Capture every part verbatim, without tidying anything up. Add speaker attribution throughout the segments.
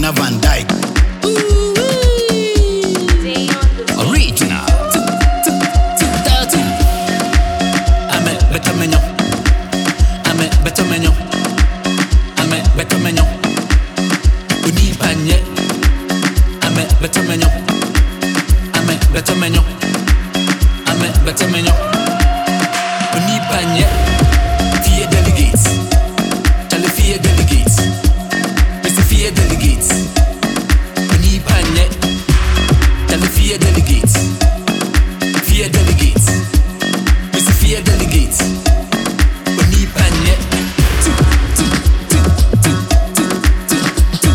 Speaker 1: Bobina Van Dyke. Original.
Speaker 2: I'm a better menu. I'm a better menu. I'm a better menu. Uni panye. I'm a better menu. I'm a better menu. I'm a better menu. Uni panye. Fear delegates. Tell the fear delegates. Mister Fear delegates. Uni panye. Tell the fear delegates. Fear delegates. Mister Fear delegates. Uni panye. Two, two, two, two, two, two, two.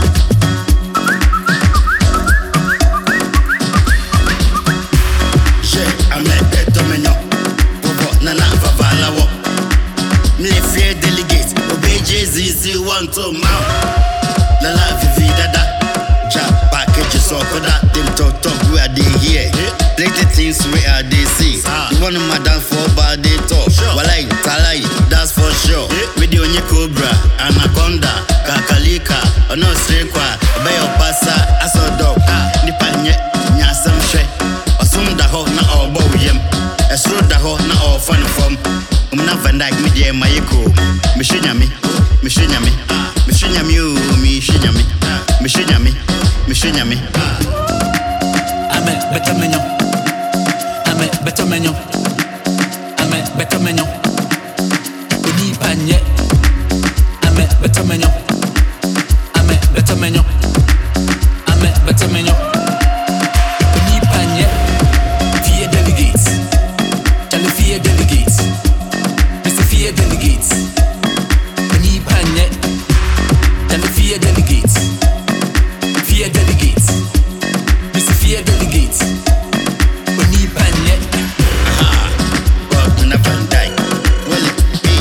Speaker 1: Yeah, I'm a better menu. Bobo Nana Vavala wo. Me fear delegates. Obey Jay-Z one to mouth. La la vivi dada. Ja package so koda. Them talk talk we are they here. Plenty things we are they see. You want my dance for body talk. Walai talai, that's for sure. Video nye cobra, anaconda, kakalika, ono srekwa, bayo pasa, aso dog. Nipa nye nyasam she. Osum da ho na obo yem. Esro da ho na o fun from. Umna Van Dyke mi die mayeko. Mishinyami, mishinyami, mishinyami o mishinyami, mishinyami, mishinyami.
Speaker 2: I'm a better menu. I'm a better menu. I'm a better menu. Uni panye. I'm a better menu. I'm a better menu. I'm a better menu. Uni panye. Fear delegates. Tell the fear delegates. Mister Fear delegates. Uni panye. Tell the fear delegates. Fear delegates. Mister Fear delegates. Uni panye.
Speaker 1: Bobina Van Dyke. Well, hey.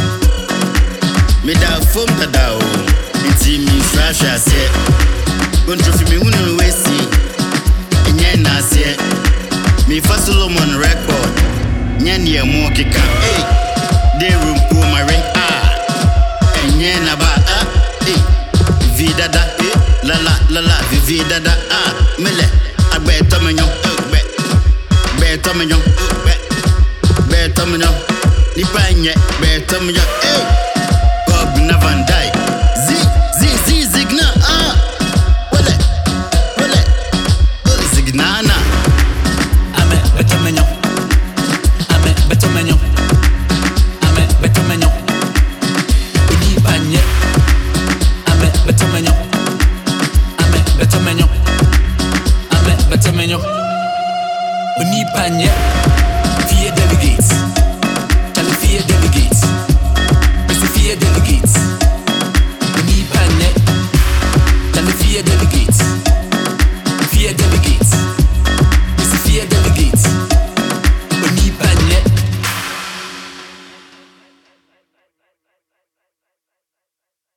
Speaker 1: Me da fom da da o. Inti mi frasha se. Controfi me hunu wesi. Enye na se. Me fa Solomon record. Nye ni emo kika. Hey. De room ko mare. Ah. Enye na ba ah. Hey. Vida da. Hey. La la la la. Vida da. Ah. Mele. Agbe tomenyo. Agbe. Be tomenyo. Be. Be tomenyo. Nipa nye. Be tomenyo. Hey. Bobina Van Dyke. Z. Z. Z. Zigna. Ah. Wale. Wale. Zignana.
Speaker 2: I'm a better menu. I'm a better menu. I'm a better menu. Uni panye. I'm a better menu. I'm a better menu. I'm a better menu. Uni panye. Fear delegates. Tell the fear delegates. Mister Fear delegates.